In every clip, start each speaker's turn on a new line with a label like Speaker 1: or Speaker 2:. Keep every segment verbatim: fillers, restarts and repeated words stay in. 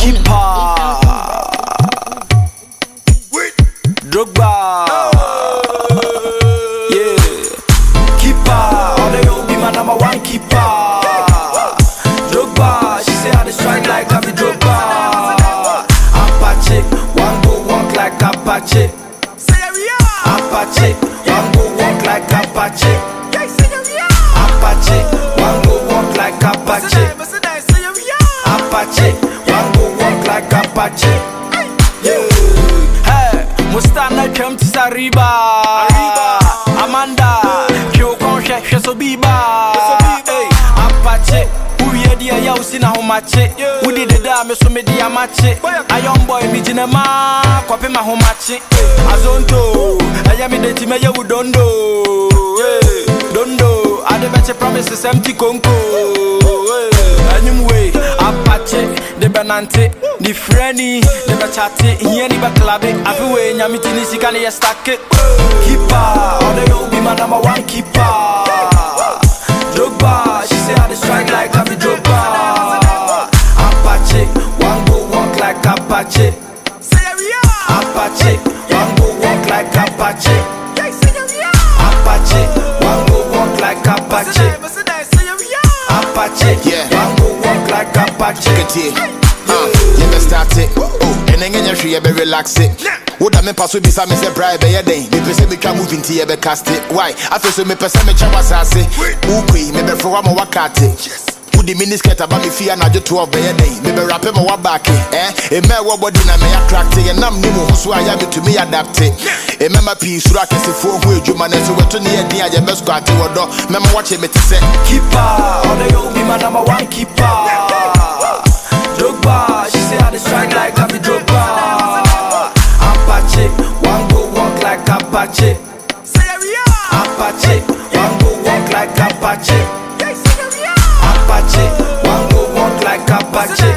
Speaker 1: Keeper Drogba Yeah Keeper All the old be my number one keeper Drogba She say I dey strike like I be Drogba Apache One go walk like Apache Apache One go walk like Apache Apache One go walk like Apache Apache One go walk like Apache Yeah Hey Mustana come to Sariba Amanda Kyo Konshe Shesobiba Hey Apache Uyedi ya usina homache Udi deda me so me di amache A young boy mi jinema Kwape ma homache Azonto Aya mi deti me ye u dondo Dondo Ade beche promises empty konko Anyway Apache De benante Ni freni De bechate Hiye ni baklabe Afiwe nyamiti ni sikani ya stake Keeper All the old be my number one keeper Drogba She say I dey strike like I be Drogba Apache One go walk like Apache Apache One go walk like Apache Apache One go walk like Apache Apache One go walk like Apache
Speaker 2: Uh, you best start it. Oh, and then you should be relax it. Would I make pass with me some is a bribe a day? Me person me can move into your cast it. Why? I feel so me person me chawas say. Okay, maybe for one more wakati. Would the miniskirt about me fear na just twelve by a day? Maybe wrap him a back eh? A man what body na me attract and I'm no so I am to me adapt it. A member piece rack as if for who you man as we to near the I must got to do. Member watching me to say
Speaker 1: Keeper, all the old be my number one keeper. Drogba, she say I dey strike like I be Drogba. Apache, one go walk like Apache. Apache, one go walk like Apache. Apache, one go walk like Apache.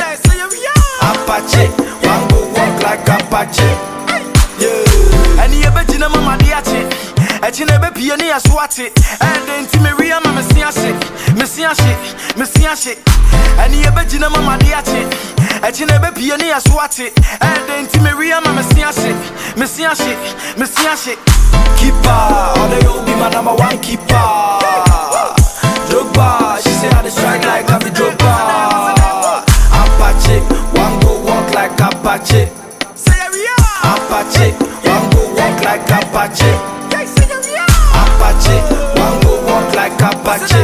Speaker 1: Apache, one go walk like Apache. Yeah. And you bet you know mama diache. And you never be any aswati. And then Timeria mama siashi, messiashi, messiashi. And you bet you know mama diache. And you never be any aswati. And then Timeria mama siashi, messiashi, messiashi. Keeper, all the old be my number one keeper. Drogba, she say I dey strike like I be Drogba. Apache, one go walk like Apache. Apache, one go walk like Apache. Apache, one go walk like Apache.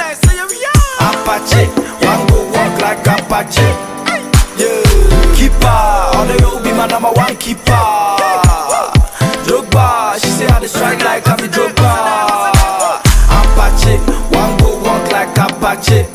Speaker 1: Apache, one go walk like Apache. Yeah, keeper, all the old be my number one keeper. Drogba, she say I dey strike like I be Drogba. Apache, one go walk like Apache.